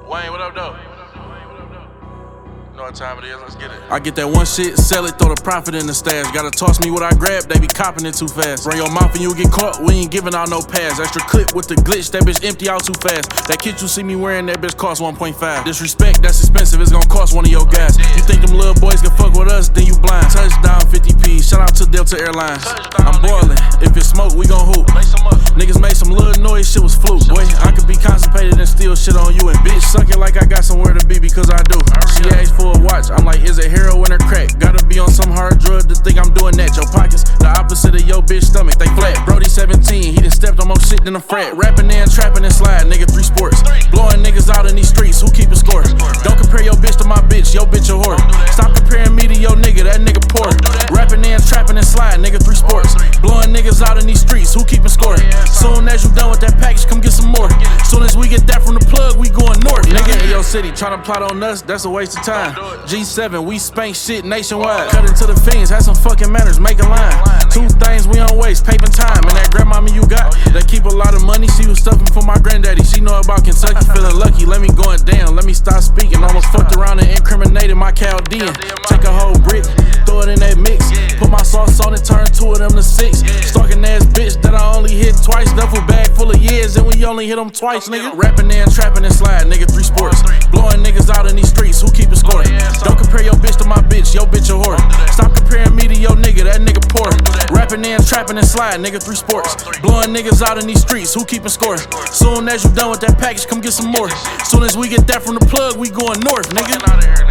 Wayne, what up, though? You know what time it is, let's get it. I get that one shit, sell it, throw the profit in the stash. Gotta toss me what I grab, they be copping it too fast. Run your mouth and you'll get caught, we ain't giving out no pass. Extra clip with the glitch, that bitch empty out too fast. That kit you see me wearing, that bitch cost 1.5. Disrespect, that's expensive, it's gonna cost one of your guys. You think them little boys can fuck with us, then you blind. Touchdown 50p, shout out to Delta Airlines. I'm boiling, if it's smoke, we gon' hoop. Niggas made some little noise, shit was fluke. Boy, I could be constipated and steal shit on you. And bitch, suck it like I got somewhere to be because I do. She asked for a watch, I'm like, is it heroin or crack? Gotta be on some hard drug to think I'm doing that. Your pockets, the opposite of your bitch stomach, they flat. Brody 17, he done stepped on more shit than a frat. Rapping and trapping and slide, nigga 3 sports. Blowing niggas out in these streets, who keep a score? Don't compare your bitch to my bitch, your bitch a whore. Stop comparing me to your nigga, that nigga poor. Rapping and trapping and slide, nigga 3 sports. Blowing niggas out in these streets, who keep a score? Soon as you done with that package, come get some more. Soon as we get that from the plug, we going north. Nigga in your city, tryna plot on us, that's a waste of time. G7, we spank shit nationwide. Cut into the fiends, have some fucking manners, make a line. 2 things we don't waste, paper and time. And that grandmama you got, that keep a lot of money. She was stuffing for my granddaddy, she know about Kentucky. Feeling lucky, let me going down, let me stop speaking. Almost fucked around and incriminated my Chaldean. Take a whole brick, throw it in that mix. Put my sauce on it, turn 2 of them to 6. Stalking ass bitch that I only hit twice. Duffel bag full of years and we only hit them twice, nigga. Rapping and trapping and slide, nigga 3 sports. Blowing niggas out in these streets, who keep a score? Don't compare your bitch to my bitch, your bitch a whore. Stop comparing me to your nigga, that nigga poor. Rapping and trapping and slide, nigga 3 sports. Blowing niggas out in these streets, who keep a score? Soon as you done with that package, come get some more. Soon as we get that from the plug, we going north, nigga.